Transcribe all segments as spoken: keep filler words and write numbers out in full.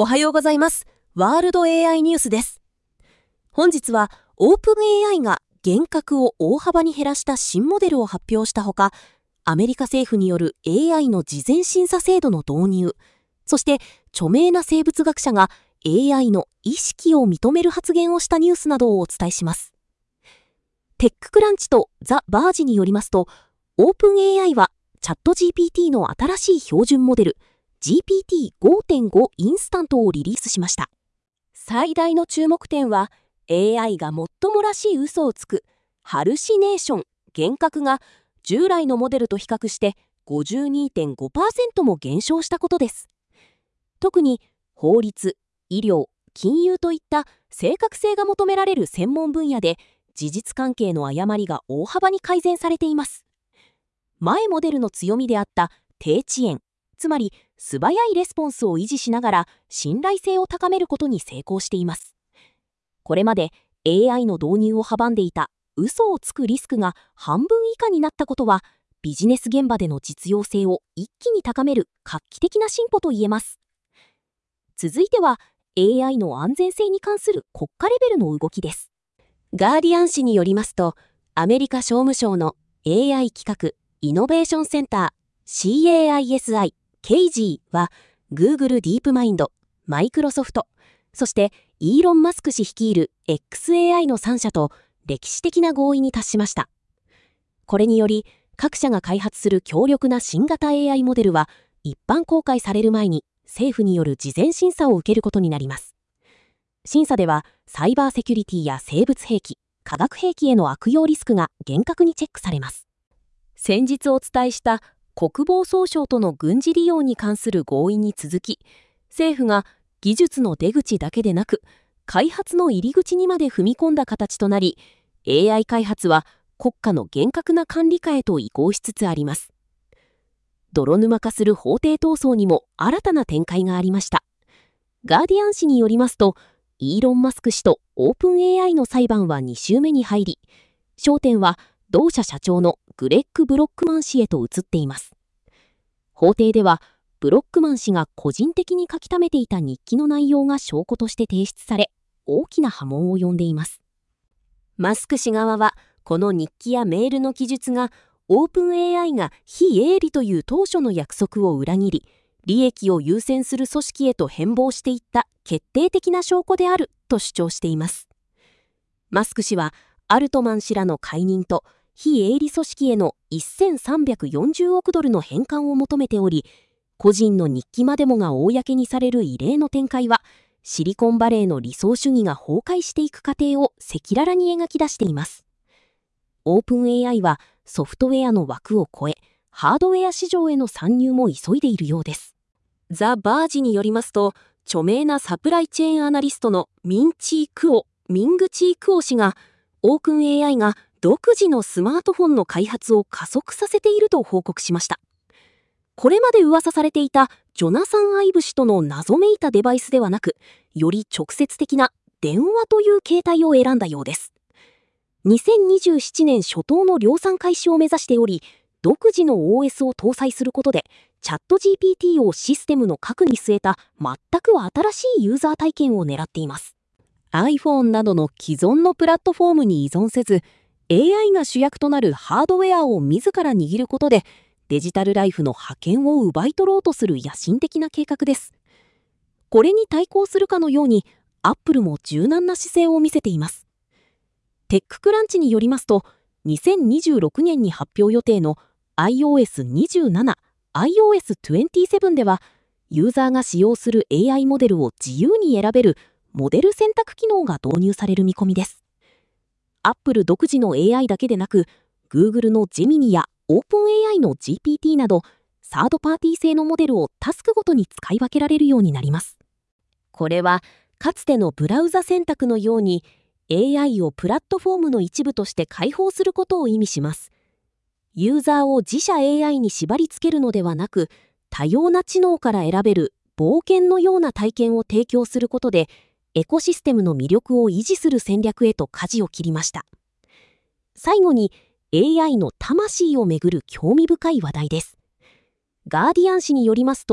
おはようございます。ワールド エーアイ ニュースです。本日はオープン エーアイ が厳格を大幅に減らした新モデルを発表したほか、アメリカ政府による エーアイ の事前審査制度の導入、そして著名な生物学者が エーアイ の意識を認める発言をしたニュースなどをお伝えします。テッククランチとザ・バージによりますと、オープン エーアイ はチャット ジーピーティー の新しい標準モデル ジーピーティーごてんご インスタントをリリースしました。最大の注目点は エーアイ がもっともらしい嘘をつくハルシネーション幻覚が従来のモデルと比較して ごじゅうにてんごパーセント も減少したことです。特に法律、医療、金融といった正確性が求められる専門分野で事実関係の誤りが大幅に改善されています。前モデルの強みであった低遅延、つまり素早いレスポンスを維持しながら信頼性を高めることに成功しています。これまで エーアイ の導入を阻んでいた嘘をつくリスクが半分以下になったことは、ビジネス現場での実用性を一気に高める画期的な進歩と言えます。続いては エーアイ の安全性に関する国家レベルの動きです。ガーディアン紙によりますと、アメリカ商務省の エーアイ 企画・イノベーションセンター シーエーアイエスアイ ケイジー は Google ディープマインド、マイクロソフト、そしてイーロン・マスク氏率いる エックスエーアイ のさん社と歴史的な合意に達しました。これにより各社が開発する強力な新型 エーアイ モデルは一般公開される前に政府による事前審査を受けることになります。審査ではサイバーセキュリティや生物兵器、化学兵器への悪用リスクが厳格にチェックされます。先日お伝えした国防総省との軍事利用に関する合意に続き、政府が技術の出口だけでなく開発の入り口にまで踏み込んだ形となり、 エーアイ 開発は国家の厳格な管理下へと移行しつつあります。泥沼化する法廷闘争にも新たな展開がありました。ガーディアン紙によりますと、イーロン・マスク氏とオープン エーアイ の裁判はに週目に入り、焦点は同社社長のグレッグ・ブロックマン氏へと移っています。法廷ではブロックマン氏が個人的に書き溜めていた日記の内容が証拠として提出され、大きな波紋を呼んでいます。マスク氏側はこの日記やメールの記述がオープン エーアイ が非営利という当初の約束を裏切り、利益を優先する組織へと変貌していった決定的な証拠であると主張しています。マスク氏はアルトマン氏らの解任と非営利組織へのせんさんびゃくよんじゅうおくドルの返還を求めており、個人の日記までもが公にされる異例の展開は、シリコンバレーの理想主義が崩壊していく過程を赤裸々に描き出しています。オープン エーアイ はソフトウェアの枠を超え、ハードウェア市場への参入も急いでいるようです。ザ・バージによりますと、著名なサプライチェーンアナリストのミンチー・クオ、ミングチー・クオ氏が、オープン エーアイ が独自のスマートフォンの開発を加速させていると報告しました。これまで噂されていたジョナサン・アイブ氏との謎めいたデバイスではなく、より直接的な電話という形態を選んだようです。にせんにじゅうななねん初頭の量産開始を目指しており、独自の オーエス を搭載することで、チャット ジーピーティー をシステムの核に据えた全く新しいユーザー体験を狙っています。iPhone などの既存のプラットフォームに依存せず、エーアイ が主役となるハードウェアを自ら握ることで、デジタルライフの覇権を奪い取ろうとする野心的な計画です。これに対抗するかのように、アップルも柔軟な姿勢を見せています。テッククランチによりますと、にせんにじゅうろくねんに発表予定の アイオーエスにじゅうなな、アイオーエスにじゅうなな では、ユーザーが使用する エーアイ モデルを自由に選べるモデル選択機能が導入される見込みです。アップル独自の エーアイ だけでなく、Google のジェミニやオープン エーアイ の ジーピーティー など、サードパーティー製のモデルをタスクごとに使い分けられるようになります。これは、かつてのブラウザ選択のように、エーアイ をプラットフォームの一部として開放することを意味します。ユーザーを自社 エーアイ に縛り付けるのではなく、多様な知能から選べる冒険のような体験を提供することで、エコシステムの魅力を維持する戦略へと舵を切りました。最後に、エーアイ の魂をめぐる興味深い話題です。ガーディアン紙によりますと、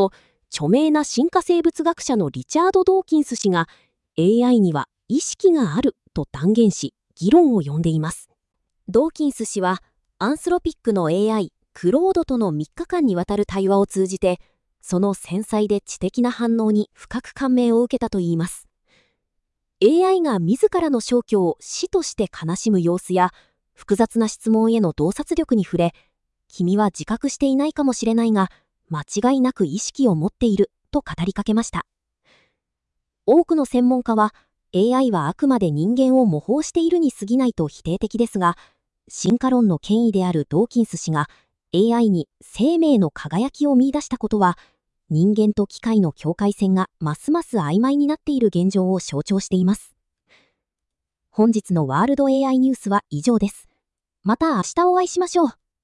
著名な進化生物学者のリチャード・ドーキンス氏が エーアイ には意識があると断言し、議論を呼んでいます。ドーキンス氏はアンスロピックの エーアイ、クロードとのみっかかんにわたる対話を通じて、その繊細で知的な反応に深く感銘を受けたといいます。エーアイ が自らの消去を死として悲しむ様子や、複雑な質問への洞察力に触れ、君は自覚していないかもしれないが、間違いなく意識を持っていると語りかけました。多くの専門家は、エーアイ はあくまで人間を模倣しているに過ぎないと否定的ですが、進化論の権威であるドーキンス氏が エーアイ に生命の輝きを見出したことは、人間と機械の境界線がますます曖昧になっている現状を象徴しています。本日のワールド エーアイ ニュースは以上です。また明日お会いしましょう。